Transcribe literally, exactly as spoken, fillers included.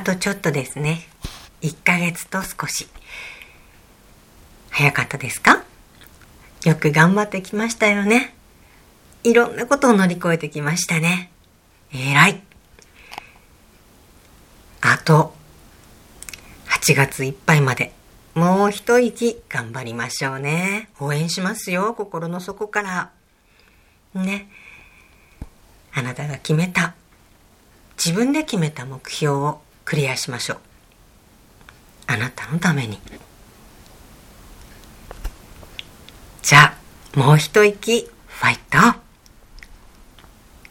とちょっとですね。いっかげつと少し。早かったですか？よく頑張ってきましたよね。いろんなことを乗り越えてきましたね。えらい。あとはちがついっぱいまでもう一息頑張りましょうね。応援しますよ、心の底からね。あなたが決めた、自分で決めた目標をクリアしましょう。あなたのために。じゃあもう一息ファイト。